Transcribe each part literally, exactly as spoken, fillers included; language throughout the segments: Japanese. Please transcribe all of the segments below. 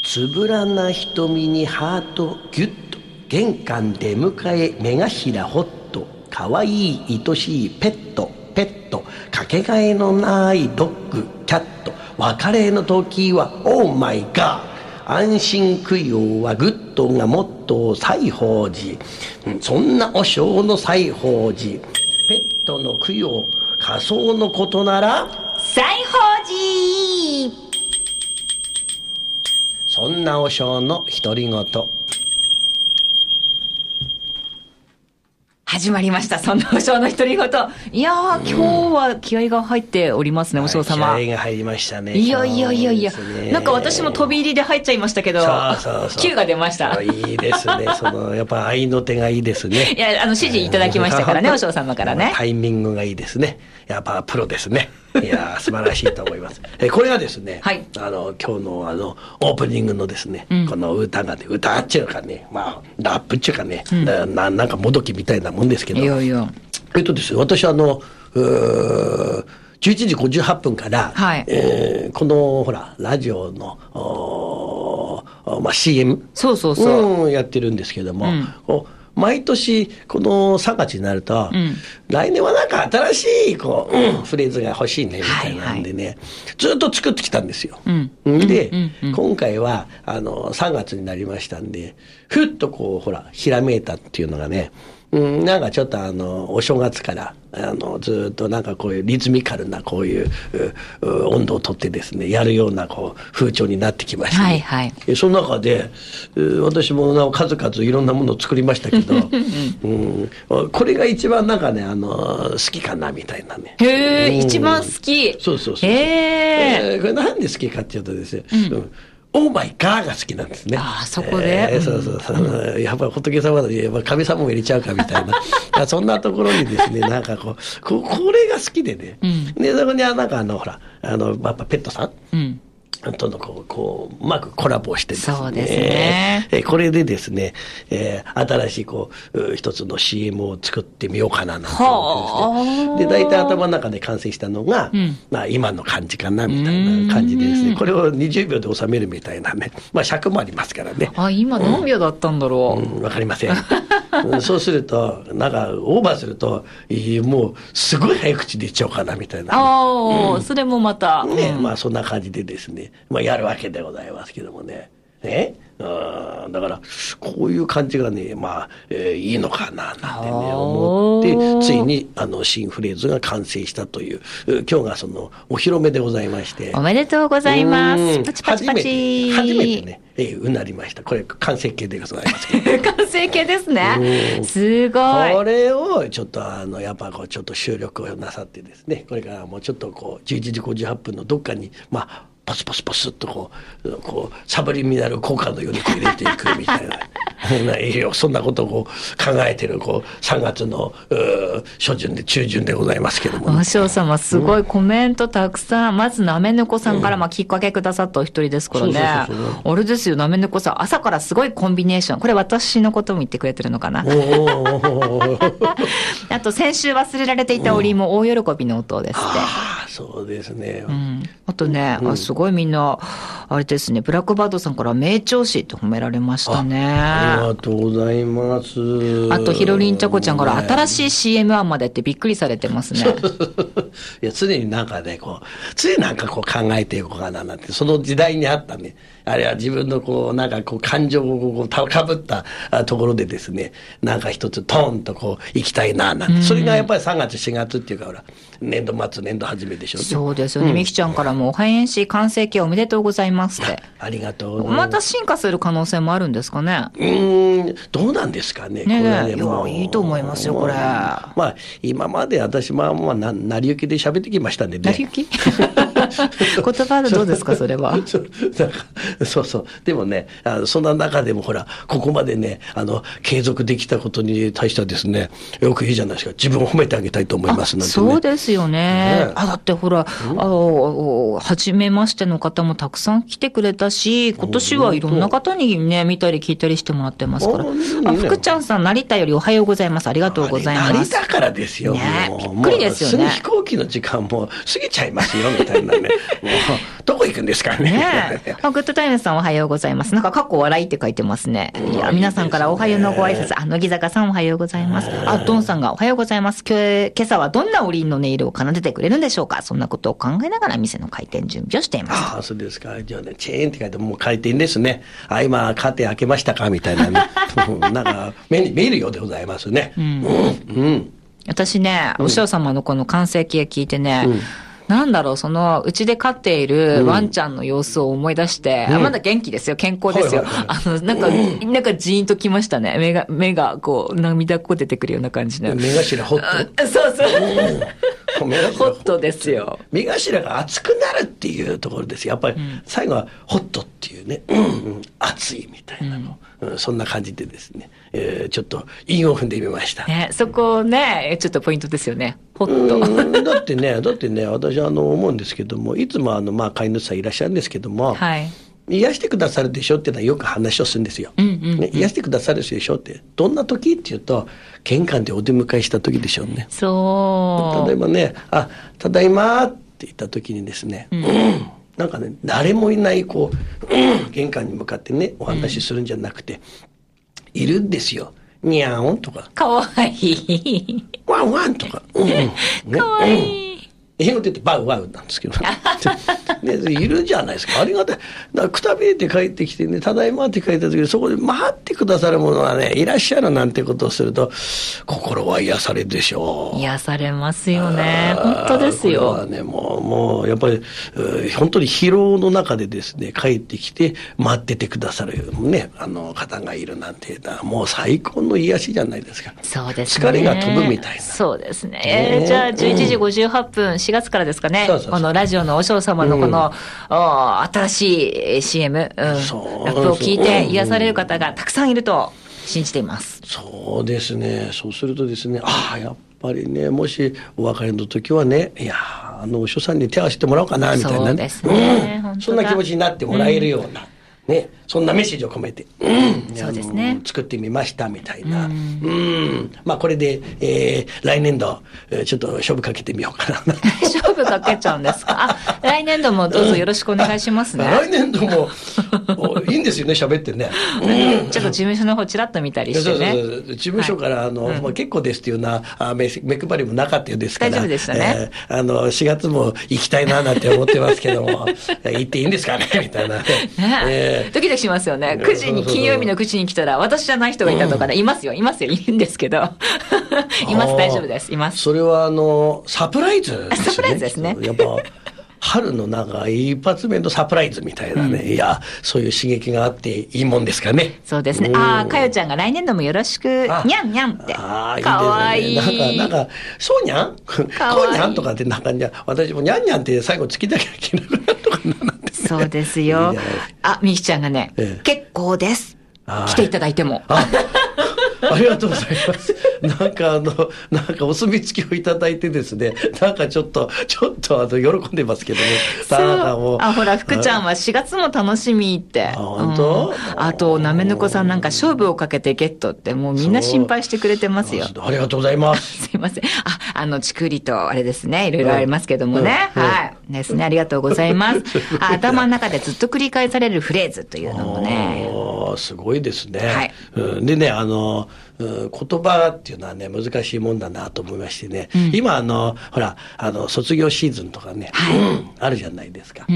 つぶらな瞳にハートギュッと、玄関出迎え目頭ホット、かわいい愛しいペットペット、かけがえのないドッグキャット、別れの時はオーマイガー、安心供養はグッドがモットー西芳寺、そんなお正の西芳寺、ペットの供養仮想のことなら西芳寺。 そんなお正の独り言。 始まりました。そんなお正の独り言。いやー、今日は気合が入っておりますね、お正様。 気合が入りましたね。 いやいやいやいや、なんか私も飛び入りで入っちゃいましたけど、 そうそうそう、 Q が出ました。 いいですね。そのやっぱ愛の手がいいですね。 いや、あの指示いただきましたからね、お正様からね。 タイミングがいいですね。やっぱプロですね。いや素晴らしいと思います。えこれがですね、はい、あの今日のあのオープニングのですね、うん、この歌がね、歌っちゅうかね、まあラップっちゅうかね、うん、な, なんかもどきみたいなもんですけど、いやいや、えっとですね、私あのじゅういちじごじゅうはっぷんから、はい、えー、このほらラジオのまあ シーエムそうそうそう、 うん、やってるんですけども、うん、こう毎年このさんがつになると、うん、来年はなんか新しいこう、うん、フレーズが欲しいねみたいなんでね、はいはい、ずっと作ってきたんですよ。うん、で、うんうんうん、今回はあのさんがつになりましたんで、ふっとこうほらひらめいたっていうのがね、うん、なんかちょっとあのお正月からあのずっとなんかこういうリズミカルなこういう温度をとってですねやるようなこう風潮になってきました、ね、はいはい、その中で私も数々いろんなものを作りましたけど、うん、これが一番なんかねあの好きかなみたいなね。 へえ、うん、一番好き。 そうそうそうそう。へえ、これなんで好きかっていうとですね、うんうん、オーマイガーが好きなんですね。 ああ、そこで、 えー、そうそうそう、うん、やっぱり仏様だやっぱ神様も入れちゃうかみたいなそんなところにですね、なんかこう こ, これが好きでね、うん、でそこにはなんかあのほらあのやっぱペットさん、うんとのこうこううまくコラボしてですね、 そうですね、 えこれでですね、えー、新しいこう一つの シーエム を作ってみようかななんて思ってですね、で大体頭の中で完成したのが、うん、まあ、今の感じかなみたいな感じでですね、これをにじゅうびょうで収めるみたいなね、まあ尺もありますからね。 あ、今何秒だったんだろう、 うんうん、分かりませんそうするとなんかオーバーするともうすごい早口で言っちゃおうかなみたいな、ね、 ああ、うん、それもまたね、うん、まあそんな感じでですね、まあ、やるわけでございますけどもね。ね、あだからこういう感じがね、まあ、えー、いいのかななんてね思って、ついにあの新フレーズが完成したという、今日がそのお披露目でございまして。 おめでとうございます。パチパチパチ。 初めて初めてね、えー、うなりました。これ完成形でございますけど完成形ですね。すごい。 これをちょっとあのやっぱこうちょっと収録をなさってですね、これからもうちょっとこうじゅういちじごじゅうはっぷんのどっかにまあポスポスポスっとこうこうサブリミナル効果のように入れていくみたいなそんなことをこう考えてるこうさんがつの初旬で中旬でございますけども、ね、 お正様すごいコメントたくさん、うん、まずなめぬこさんからまあきっかけくださったお一人ですからね。あれですよ、なめぬこさん朝からすごいコンビネーション、これ私のことも言ってくれてるのかなあと先週忘れられていたおりも大喜びの音ですって、うん、 あそうですね、 うん、あとね、うん、あすごいみんなあれですね、ブラックバードさんから名調子って褒められましたね。 ありがとうございます。 あとひろりんちゃこちゃんから新しい シーエム 案までってびっくりされてますねいや常になんかねこう常になんかこう考えていこうかななんて、その時代にあったね、あれは自分のこうなんかこう感情をこうかぶったところでですね、なんか一つトーンとこう行きたいななんて、それがやっぱりさんがつしがつっていうかほら年度末年度初めでしょうね。 そうですよね、うん、みきちゃんからもおはし完成形おめでとうございますって。 あ, ありがとうございます。 また進化する可能性もあるんですかね。 うーんどうなんですかね。 ねえ、 これね、もういやいいと思いますよこれ。 まあ今まで私まあまあな成り行きで喋ってきましたんでね。 成り行き言葉でどうですかそれはそうそう、でもねあのそんな中でもほらここまでねあの継続できたことに対してはですね、よくいいじゃないですか、自分を褒めてあげたいと思いますなんて、ね、 そうですよ ね, ねあだってほら、うん、あの初めましての方もたくさん来てくれたし、今年はいろんな方にね見たり聞いたりしてもらってますから。あ、福ちゃんさん成田よりおはようございます、ありがとうございます。 成田からですよ、 ね、びっくりですよね。 もう飛行機の時間も過ぎちゃいますよみたいなね。もう、どこ行くんですかね。 ねえ。あ、グッドタイムさんおはようございます。なんか、かっこ笑いって書いてますね。いや、皆さんからおはようのご挨拶。あ、乃木坂さんおはようございます。あ、ドンさんがおはようございます。今日、今朝はどんなおりんの音色を奏でてくれるんでしょうか。そんなことを考えながら店の開店準備をしています。 ああ、そうですか。じゃあね、チェーンって書いて、もう開店ですね。あ、今、カーテン開けましたかみたいなね。なんか、目に見えるようでございますね。うん。うん。 私ね、お師匠様のこの完成形聞いてね、うん、なんだろう、その、うちで飼っているワンちゃんの様子を思い出して、うん、まだ元気ですよ、健康ですよ。はいはいはい、あの、なんか、うん、なんかジーンときましたね。目が、目が、こう、涙っこ出てくるような感じで。 目頭ホット？ そうそう。うん、ホットですよ。 目頭が熱くなるっていうところですよ。やっぱり、最後はホットっていうね、うんうん、熱いみたいなの。うん、そんな感じでですね、えー、ちょっと韻を踏んでみました。 ね、そこね、ちょっとポイントですよね。ホット。 だってね、だってね、私あの思うんですけども、いつもあのまあ飼い主さんいらっしゃるんですけども、はい、癒してくださるでしょっていうのはよく話をするんですよ。うんうんうん、ね、癒してくださるでしょって、どんな時っていうと、玄関でお出迎えした時でしょうね。 そう。 例えばね、あ、ただいまって言った時にですね、うんうんなんかね、誰もいない、こう、うん、玄関に向かってね、お話しするんじゃなくて、うん、いるんですよ。にゃーんとか。 かわいい。 ワンワンとか。うんうんね、 かわいい。 うん英語で言ってバウワウなんですけどね、いるじゃないですか。ありがたい。だからくたびれて帰ってきてね、ただいまって書いた時にそこで待ってくださる者がね、いらっしゃるなんてことをすると、心は癒されるでしょう。 癒されますよね。本当ですよ。 これはね、もう、もう、やっぱり、本当に疲労の中でですね、帰ってきて待っててくださるね、あの方がいるなんて、もう最高の癒しじゃないですか。 そうですね。 疲れが飛ぶみたいな。 そうですね。えー、じゃあじゅういちじごじゅうはっぷん、しがつからですかね。そうそうそうこのラジオのお嬢様のこの、うん、新しい シーエム、うん、ラップを聞いて癒される方がたくさんいると信じています。 そうですね。そうするとですね、ああ、やっぱりね、もしお別れの時はね、いや、あのお師匠さんに手を合わせてもらおうかな、みたいなね。 そうですね。 うん、そんな気持ちになってもらえるような。うんね、そんなメッセージを込めて、うん、 そうですね、 作ってみましたみたいな、うん、うんまあこれで、えー、来年度ちょっと勝負かけてみようかな勝負かけちゃうんですか。あ、来年度もどうぞよろしくお願いしますね。 来年度もいいんですよね、喋ってね、 うん、ちょっと事務所の方ちらっと見たりしてね。そうそうそう、 事務所から、はい、あの、うんまあ、結構ですっていうようなあ目目配りもなかったようですから、 大丈夫でしたね、 えー、あのしがつも行きたいななんて思ってますけども行っていいんですかねみたいなね、 えードキドキしますよね。くじに、金曜日のくじに来たら、私じゃない人がいたとかね、うん、いますよ、いますよ、いるんですけど。います、大丈夫です、います。 それは、あの、サプライズですね。 サプライズですね。 やっぱ、春のなんか一発目のサプライズみたいなね、うん、いや、そういう刺激があっていいもんですかね。 そうですね。ああ、かよちゃんが来年度もよろしく、にゃんにゃんって。ああ、いいですね。かわいい。 なんか、なんか、そうにゃんこうにゃんとかってなんか、私もにゃんにゃんって最後つきだけいけなくなるとかなんて、ね。 そうですよ。いいあ、みきちゃんがね、ええ、結構です。来ていただいても。 あありがとうございます。なんかあの、なんかお墨付きをいただいてですね、なんかちょっと、ちょっとあの、喜んでますけどね。 そうあ、ほら、福ちゃんはしがつも楽しみって。 あ、本当、 うん、あと、なめぬこさんなんか勝負をかけてゲットって、もうみんな心配してくれてますよ。 ありがとうございます。 すいません。あ、あの、ちくりと、あれですね、いろいろありますけどもね。うんうん、はい。ですね、ありがとうございます。あ、頭の中でずっと繰り返されるフレーズというのもね。 すごいですね。 はい。 うん、でね、あの、うん、言葉っていうのはね、難しいもんだなと思いましてね。うん、今、あの、ほら、あの、卒業シーズンとかね、はいうん、あるじゃないですか。うん、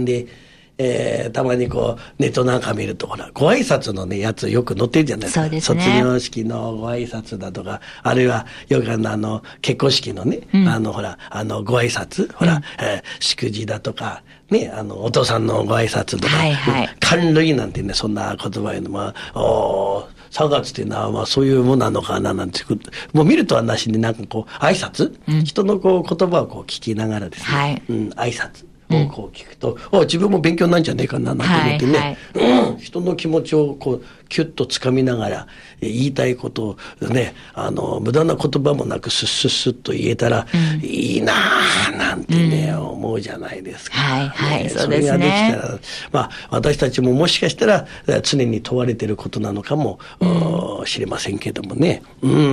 で、えー、たまにこう、ネットなんか見ると、ほら、ご挨拶のね、やつよく載ってるじゃないですか。 そうですね。 卒業式のご挨拶だとか、あるいは、よくあの、あの結婚式のね、うん、あの、ほら、あの、ご挨拶、ほら、うんえー、祝辞だとか、ね、あの、お父さんのご挨拶とか、 はいはい、 寒類なんてね、そんな言葉言うのは、おさんがつっていうのは、まあそういうものなのかななんて、もう見るとはなしになんかこう、挨拶、うん、人のこう言葉をこう聞きながらですね、はい、うん、挨拶。 をこう聞くと、うん、自分も勉強なんじゃねえかななんて思ってね、はいはい、うん、人の気持ちをこうキュッとつかみながら言いたいことをね、あの無駄な言葉もなくスッスッスッと言えたら、うん、いいなぁなんてね、うん、思うじゃないですか。 はいはい、 ね、 そうですね。 それができたら、まあ私たちももしかしたら常に問われていることなのかも、うん、知れませんけどもね。うんうん。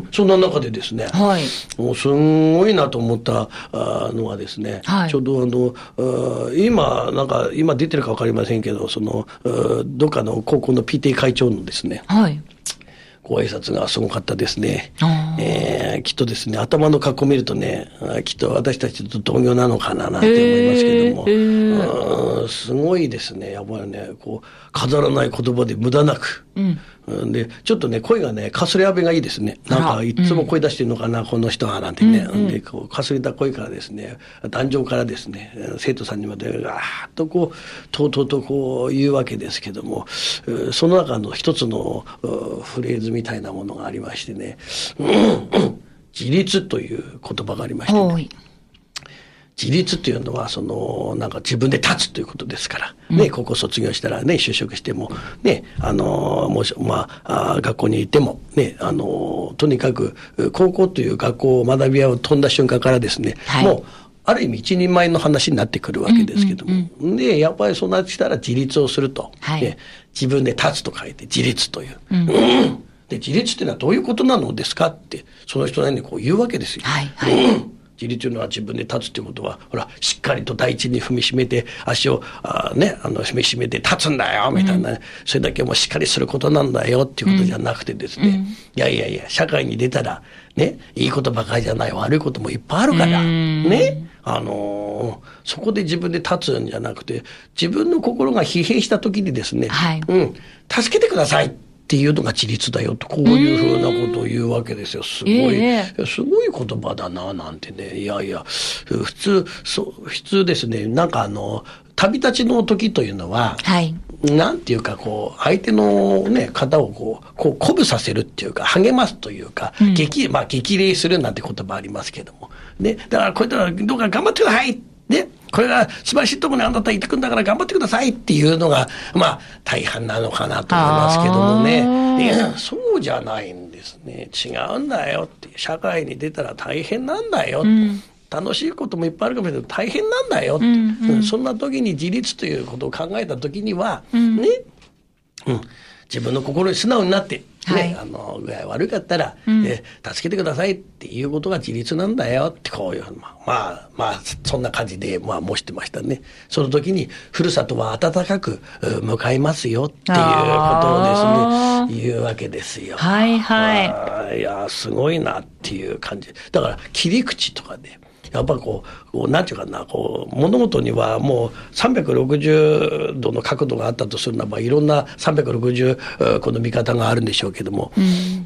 そんな中でですね、はい、もうすんごいなと思ったのはですね、はい、ちょうどあの今なんか今出てるか分かりませんけど、そのどっかの高校の ピーティー 会長のですね、はい、ご挨拶がすごかったですね。えー、きっとですね、頭の格好を見るとね、きっと私たちと同業なのかななんて思いますけども、えー、あすごいですね。やっぱりね、こう飾らない言葉で無駄なく、うんでちょっとね声がねかすれあべがいいですね。なんかいつも声出してるのかな、うん、この人はなんてね、うんうん、でこうかすれた声からですね、壇上からですね生徒さんにまでガーッとこうとうとうとこう言うわけですけども、その中の一つのフレーズみたいなものがありましてね、うんうん、自立という言葉がありましてね、自立っていうのはそのなんか自分で立つということですから、ね、うん、高校卒業したらね就職してもね、あのもしまあ、あ学校に行ってもね、あのとにかく高校という学校を学び屋を飛んだ瞬間からですね、はい、もうある意味一人前の話になってくるわけですけども、うんうんうん、でやっぱりそうなってきたら自立をすると、はい、で自分で立つと書いて自立という、うんうん、で自立っていうのはどういうことなのですかってその人なりにこう言うわけですよ。はいはい、うん自立というのは自分で立つということは、ほら、しっかりと大地に踏みしめて、足を、あね、あの、踏みしめて立つんだよ、みたいな、ね、うん、それだけもうしっかりすることなんだよ、っていうことじゃなくてですね、うん、いやいやいや、社会に出たら、ね、いいことばかりじゃない、悪いこともいっぱいあるから、うん、ね、あのー、そこで自分で立つんじゃなくて、自分の心が疲弊した時にですね、はい、うん、助けてください。っていうのが自立だよとこういうふうなことを言うわけですよ。すごい、えー、すごい言葉だななんてね。いやいや普通そう普通ですね。なんかあの旅立ちの時というのは、はい、なんていうかこう相手のね方をこうこう鼓舞させるっていうか励ますというか、うん、激まあ激励するなんて言葉ありますけどもね。だからこういったどうか頑張ってくださいね。これが素晴らしいところにあなた行ってくんだから頑張ってくださいっていうのがまあ大半なのかなと思いますけどもね。いやそうじゃないんですね。違うんだよって社会に出たら大変なんだよ、うん、楽しいこともいっぱいあるかもしれないけど大変なんだよ、うんうん、そんな時に自立ということを考えた時には、うん、ね、うん、自分の心に素直になってね、はい、あの具合悪かったら、うん、え助けてくださいっていうことが自立なんだよってこういうまあまあ、まあ、そんな感じでまあ申してましたね。その時にふるさとは温かく迎えますよっていうことをですね言うわけですよ。はいはい。いやすごいなっていう感じ。だから切り口とかで、ね。やっぱこう、こうなんていうかな、こう物事にはもうさんびゃくろくじゅうどの角度があったとするならばいろんなさんびゃくろくじゅうこの見方があるんでしょうけども、うん、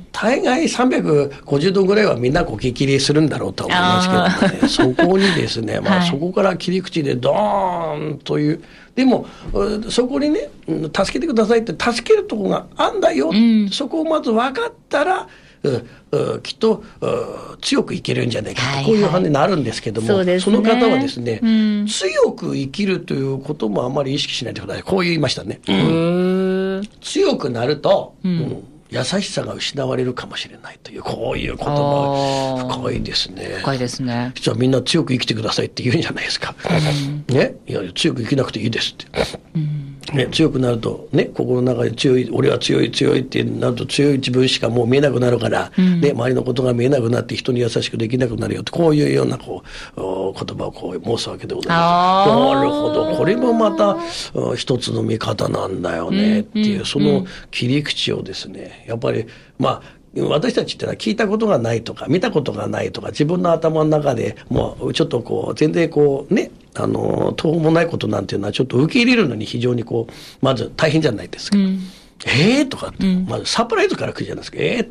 大概さんびゃくごじゅうどぐらいはみんなこう激励するんだろうと思いますけどもね、そこにですね、まあ、そこから切り口でドーンという、でもそこにね助けてくださいって助けるとこがあんだよ、うん、そこをまず分かったらううきっとう強く生きるんじゃないかと、はいはい、こういう話になるんですけども、 そ, ね、その方はですね、うん、強く生きるということもあまり意識しないでください。こう言いましたね、うん、強くなると、うんうん、優しさが失われるかもしれないというこういう言葉深いですね。 深いですね。 実はみんな強く生きてくださいって言うんじゃないですか、うん、ね、いや強く生きなくていいですって、うんね、強くなるとね心の中で強い俺は強い強いってなると強い自分しかもう見えなくなるから、うんね、周りのことが見えなくなって人に優しくできなくなるよってこういうようなこう言葉をこう申すわけでございます。なるほどこれもまた一つの見方なんだよねっていう、うん、その切り口をですねやっぱりまあ私たちってのは聞いたことがないとか見たことがないとか自分の頭の中でもうちょっとこう全然こうねあの途方もないことなんていうのはちょっと受け入れるのに非常にこうまず大変じゃないですか、うん、えーとかって、うん、まずサプライズから来るじゃないですか。えーって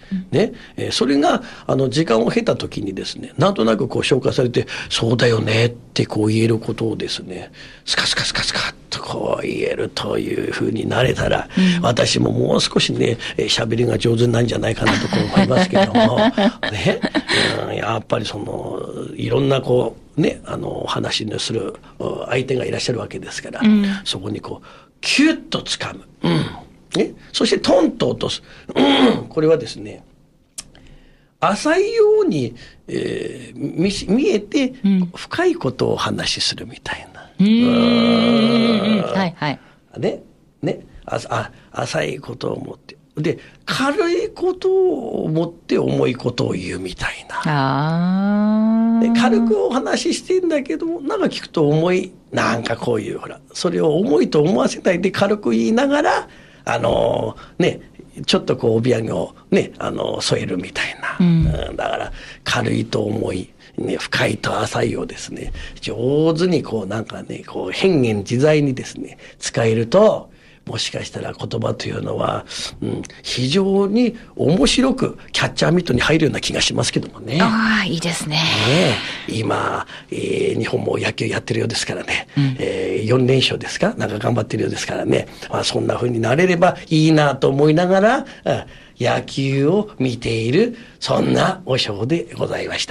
ね、えー、それが、あの、時間を経た時にですね、なんとなくこう消化されて、そうだよねってこう言えることをですね、スカスカスカスカっとこう言えるというふうになれたら、うん、私ももう少しね、喋りが上手なんじゃないかなとこう思いますけども、ね、うん、やっぱりその、いろんなこう、ね、あの、話のする相手がいらっしゃるわけですから、うん、そこにこう、キュッと掴む。うん。ね、そしてトンと落とす。うん。これはですね、浅いように、えー、見、見えて、深いことをお話しするみたいな。 うん。うんはいはい。 ね、ね、あ、あ、浅いことを思って。で、軽いことを思って重いことを言うみたいな。あで軽くお話ししてんだけども、なんか聞くと重い、なんかこういう、ほら、それを重いと思わせないで軽く言いながら、あのー、ね、ちょっとこう帯揚げをね、あのー、添えるみたいな。うん、だから軽いと重い。ね、深いと浅いをですね、上手にこうなんかね、こう変幻自在にですね、使えると、もしかしたら言葉というのは、うん、非常に面白くキャッチャーミットに入るような気がしますけどもね。 ああ、いいですね。ね今、えー、日本も野球やってるようですからね、うんえー、よん連勝ですかなんか頑張ってるようですからね。まあそんな風になれればいいなと思いながら、野球を見ている、そんなお正でございました。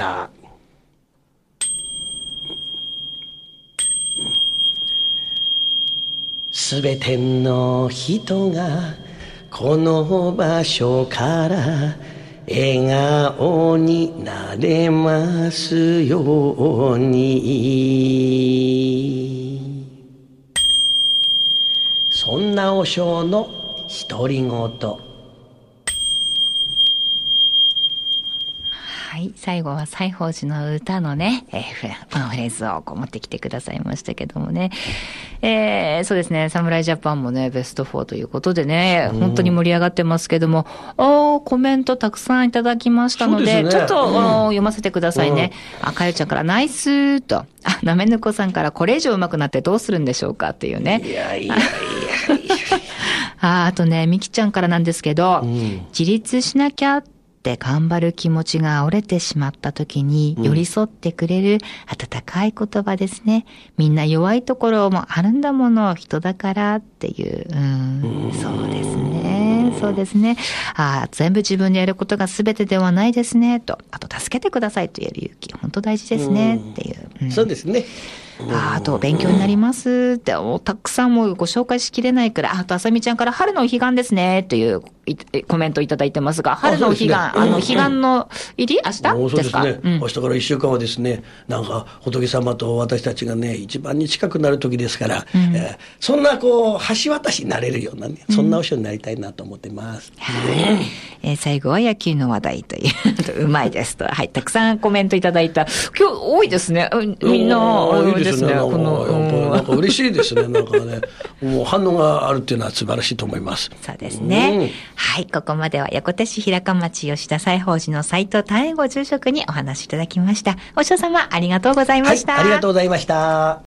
すべての人がこの場所から笑顔になれますように。そんなお正の独り言。 はい。最後は西芳寺の歌のね、えー、このフレーズをこう持ってきてくださいましたけどもね。えー、そうですね、侍ジャパンもね、ベストフォーということでね、本当に盛り上がってますけども、おコメントたくさんいただきましたので、でね、ちょっと、うん、読ませてくださいね。うん、あかゆちゃんからナイスーと、あ、なめぬこさんからこれ以上上手くなってどうするんでしょうかっていうね。 いやいやいやいや。 あ, あとね、みきちゃんからなんですけど、うん、自立しなきゃって頑張る気持ちが折れてしまった時に寄り添ってくれる温かい言葉ですね。みんな弱いところもあるんだもの、人だからっていう。うん、そうですね。そうですね。ああ、全部自分でやることが全てではないですね。と、あと助けてくださいと言える勇気、本当大事ですね。っていう。 うん、そうですね。 あ, あと勉強になりますって、たくさんもうご紹介しきれないくらい、あとあさみちゃんから春のお彼岸ですねというコメントいただいてますが、春のお彼岸、あ, ね、あの彼岸の入り、明日ですか？ そうですね、うん、明日から一週間はですね、なんか仏様と私たちがね、一番に近くなる時ですから、うんえー、そんなこう橋渡しになれるようなね、そんなお正になりたいなと思ってます。 うん、はい、えー。最後は野球の話題という、うまいですと、はい、たくさんコメントいただいた。今日多いですね。みんな、 いいですね。このなんか嬉しいですね。なんかね、もう反応があるっていうのは素晴らしいと思います。 そうですね。うん、はい、ここまでは横手市平鹿町吉田西芳寺の斉藤丹後住職にお話しいただきました。お師匠様ありがとうございました。 はい、ありがとうございました。